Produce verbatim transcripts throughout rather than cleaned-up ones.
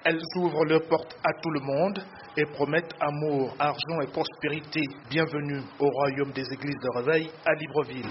Elles ouvrent leurs portes à tout le monde et promettent amour, argent et prospérité. Bienvenue au royaume des églises de réveil à Libreville.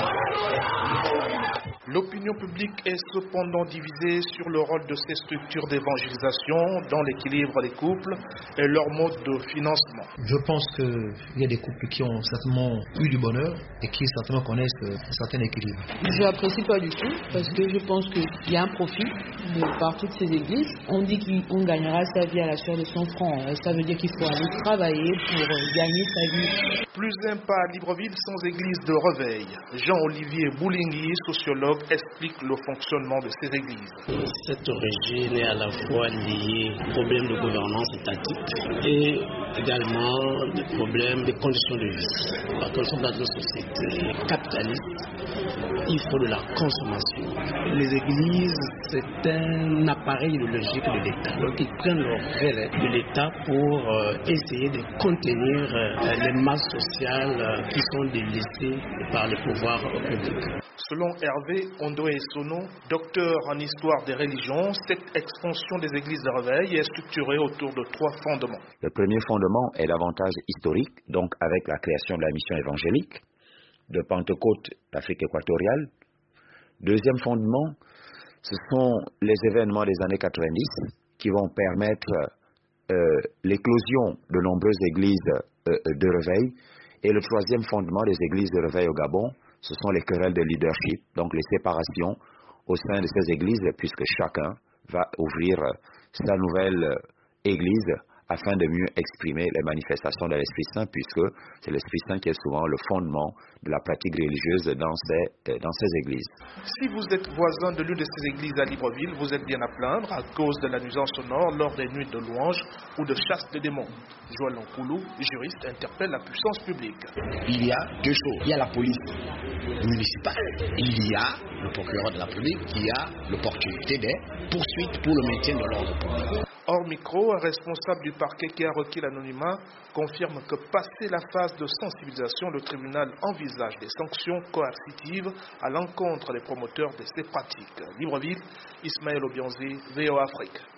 L'opinion publique est cependant divisée sur le rôle de ces structures d'évangélisation dans l'équilibre des couples et leur mode de financement. Je pense qu'il y a des couples qui ont certainement eu du bonheur et qui certainement connaissent un certain équilibre. Je n'apprécie pas du tout parce que je pense qu'il y a un profit de, par toutes ces églises. On dit qu'on gagnera sa vie à la sueur de son front. Ça veut dire qu'il faut aller travailler pour gagner sa vie. Plus un pas à Libreville sans église de réveil. Jean-Olivier Boulingui, sociologue, explique le fonctionnement de ces églises. Cette origine est à la fois liée aux problèmes de gouvernance étatique et également des problèmes de conditions de vie. Parce que nous sommes dans une société capitaliste, il faut de la consommation. Les églises, c'est un appareil idéologique de l'État. Donc ils prennent le relais de l'État pour euh, essayer de contenir euh, les masses sociales euh, qui sont délaissées par le pouvoir public. Selon Hervé Ondoé Sono, docteur en histoire des religions, cette expansion des églises de réveil est structurée autour de trois fondements. Le premier fondement est l'avantage historique, donc avec la création de la mission évangélique de Pentecôte d'Afrique équatoriale. Deuxième fondement, ce sont les événements des années quatre-vingt-dix qui vont permettre euh, l'éclosion de nombreuses églises euh, de réveil. Et le troisième fondement des églises de réveil au Gabon, ce sont les querelles de leadership, donc les séparations au sein de ces églises, puisque chacun va ouvrir sa nouvelle église afin de mieux exprimer les manifestations de l'Esprit Saint, puisque c'est l'Esprit Saint qui est souvent le fondement de la pratique religieuse dans ces, dans ces églises. Si vous êtes voisin de l'une de ces églises à Libreville, vous êtes bien à plaindre à cause de la nuisance sonore lors des nuits de louanges ou de chasse de démons. Joël Nkoulou, juriste, interpelle la puissance publique. Il y a deux choses. Il y a la police municipale. Il y a le procureur de la République qui a l'opportunité des poursuites pour le maintien de l'ordre public. Hors micro, un responsable du parquet qui a requis l'anonymat confirme que passé la phase de sensibilisation, le tribunal envisage des sanctions coercitives à l'encontre des promoteurs de ces pratiques. Libreville, Ismaël Obianzi, V O Afrique.